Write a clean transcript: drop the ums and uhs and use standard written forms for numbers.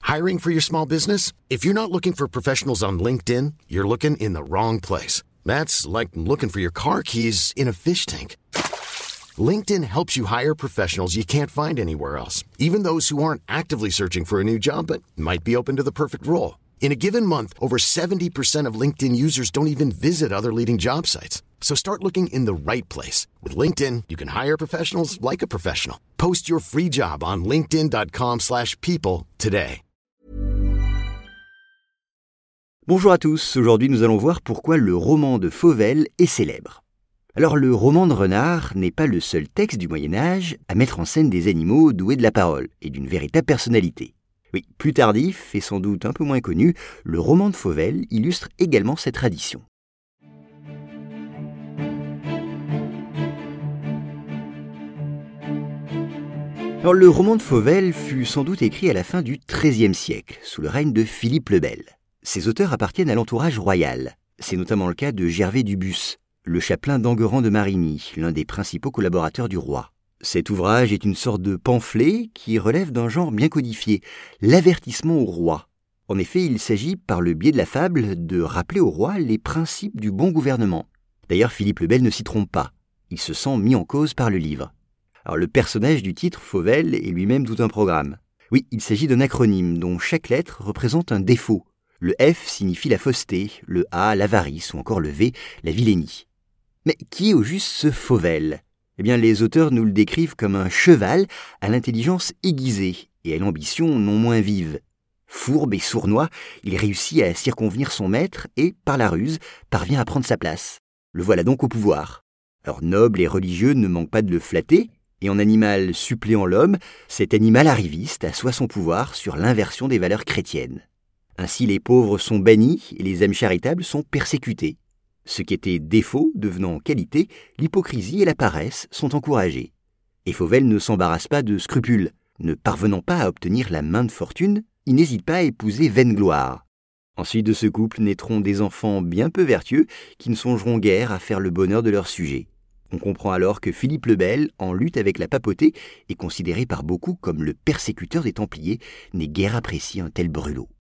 Hiring for your small business? If you're not looking for professionals on LinkedIn, you're looking in the wrong place. That's like looking for your car keys in a fish tank. LinkedIn helps you hire professionals you can't find anywhere else, even those who aren't actively searching for a new job but might be open to the perfect role. In a given month, over 70% of LinkedIn users don't even visit other leading job sites. So start looking in the right place. With LinkedIn, you can hire professionals like a professional. Post your free job on linkedin.com/people today. Bonjour à tous, aujourd'hui nous allons voir pourquoi le roman de Fauvel est célèbre. Alors le roman de renard n'est pas le seul texte du Moyen-Âge à mettre en scène des animaux doués de la parole et d'une véritable personnalité. Oui, plus tardif et sans doute un peu moins connu, le roman de Fauvel illustre également cette tradition. Alors le roman de Fauvel fut sans doute écrit à la fin du XIIIe siècle, sous le règne de Philippe le Bel. Ses auteurs appartiennent à l'entourage royal. C'est notamment le cas de Gervais d'Ubus, le chapelain d'Enguerrand de Marigny, l'un des principaux collaborateurs du roi. Cet ouvrage est une sorte de pamphlet qui relève d'un genre bien codifié, l'avertissement au roi. En effet, il s'agit, par le biais de la fable, de rappeler au roi les principes du bon gouvernement. D'ailleurs, Philippe le Bel ne s'y trompe pas. Il se sent mis en cause par le livre. Alors, le personnage du titre, Fauvel, est lui-même tout un programme. Oui, il s'agit d'un acronyme dont chaque lettre représente un défaut. Le F signifie la fausseté, le A, l'avarice, ou encore le V, la vilainie. Mais qui est au juste ce Fauvel ? Eh bien, les auteurs nous le décrivent comme un cheval à l'intelligence aiguisée et à l'ambition non moins vive. Fourbe et sournois, il réussit à circonvenir son maître et, par la ruse, parvient à prendre sa place. Le voilà donc au pouvoir. Alors, noble et religieux ne manquent pas de le flatter, et en animal suppléant l'homme, cet animal arriviste assoit son pouvoir sur l'inversion des valeurs chrétiennes. Ainsi, les pauvres sont bannis et les âmes charitables sont persécutées. Ce qui était défaut devenant qualité, l'hypocrisie et la paresse sont encouragées. Et Fauvel ne s'embarrasse pas de scrupules. Ne parvenant pas à obtenir la main de fortune, il n'hésite pas à épouser vaine gloire. Ensuite de ce couple naîtront des enfants bien peu vertueux qui ne songeront guère à faire le bonheur de leur sujet. On comprend alors que Philippe le Bel, en lutte avec la papauté, est considéré par beaucoup comme le persécuteur des Templiers, n'est guère apprécié un tel brûlot.